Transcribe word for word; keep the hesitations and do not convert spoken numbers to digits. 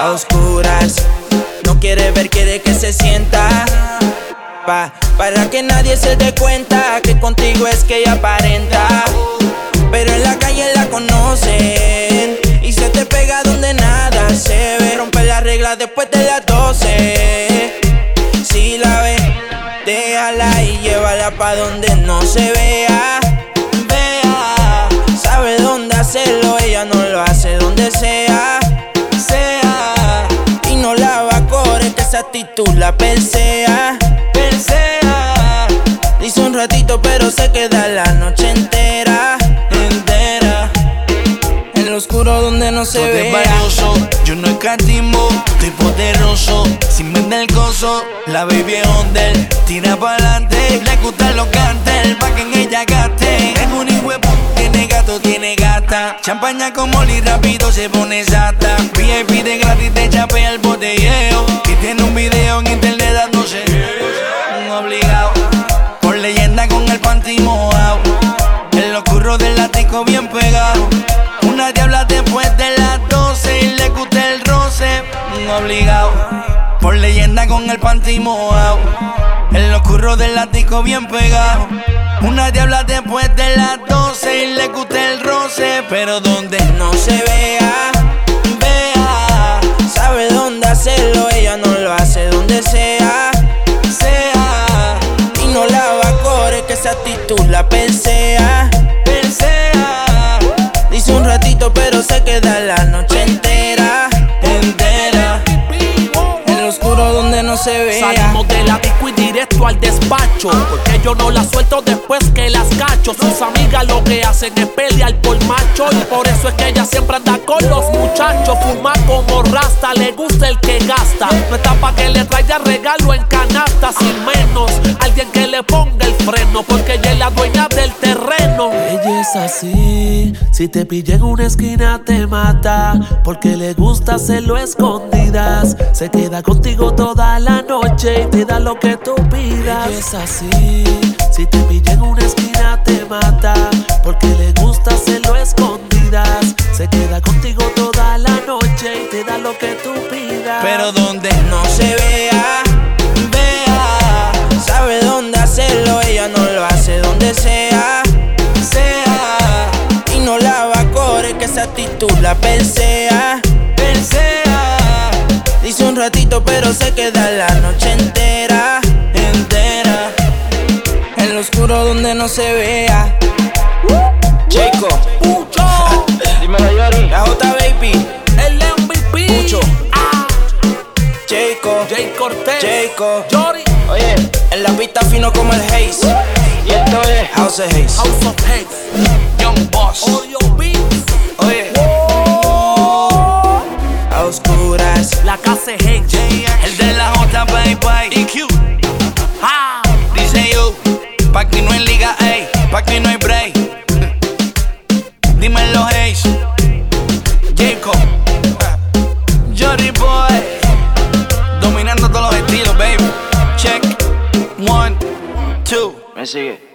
a oscuras. No quiere ver, quiere que se sienta. Pa, para que nadie se dé cuenta que contigo es que ella aparenta. Pero en la calle la conocen y se te pega donde nada se ve. Rompe las reglas después de las doce. Si la ve, déjala y llévala pa' donde no se vea. Vea, sabe dónde hacerlo, ella no lo hace donde sea. Sea, y no la va a correr, que esa actitud la persea. Persea, dice un ratito pero se queda la noche entera. Entera, en lo oscuro donde no se ve. Valioso, yo no escatimo, estoy poderoso. Sin vender el coso, la baby es under. Tira pa'lante, le gusta los cantes, pa' que en ella gaste. Es un hijuepu, tiene gato, tiene gata. Champaña con Molly, rápido se pone sata. V I P de gratis, te chapea el botelleo. Y tiene un video en internet dándose un obligado. Por leyenda con el panty mojado. En lo oscuro del látigo bien pegado. Una diabla después de las doce y le gusta el roce, un obligado. Por leyenda con el panty mojado. En lo oscuro del látigo bien pegado. Una diabla después de las doce y le gusta el roce, pero donde no se vea. Vea, sabe dónde hacerlo, ella no lo hace donde sea. Sea, y no la va a correr, que esa actitud la persea. Persea, dice un ratito pero se queda la noche entera. Entera, en lo oscuro donde no se vea. Salimos de la disco y directo al despacho, porque yo no la suelto después que las cacho. Sus amigas lo que hacen es pelear por macho, y por eso es que ella siempre anda con los muchachos. Fuma como rasta, le gusta el que gasta. No está pa' que le traiga regalo en canasta, sin menos alguien que le ponga el freno, porque ella es la dueña del terreno. Ella es así, si te pilla en una esquina te mata, porque le gusta hacerlo escondidas. Se queda contigo toda la noche y te da lo que tú pidas. Ella es así, si te pilla en una esquina te mata, porque le gusta hacerlo escondidas. Se queda contigo toda la noche y te da lo que tú pidas. pero donde no se vea. Vea, sabe dónde hacerlo, ella no lo hace donde sea. Sea, y no la va a correr, que esa actitud la persea. Persea, dice un ratito pero se queda la noche entera. Entera, en lo oscuro donde no se vea. Chico, Pucho, dímelo Yori, la J Baby, el M V P. Pucho, ah, Chico, Jay Cortez, Chico. Jory, Oye, en la pista fino como el Haze. Y esto es House of Haze. House of Haze, Young Boss. Audio Beats, Oye, a oscuras. la casa es Haze, El de la J Baby E Q. ah, Dice yo, pa' que no hay liga, ey, pa' que no hay break. Dímelo, Hayes, Jacob, Jory Boy, dominando todos los estilos, baby. Check, one, two. Me sigue.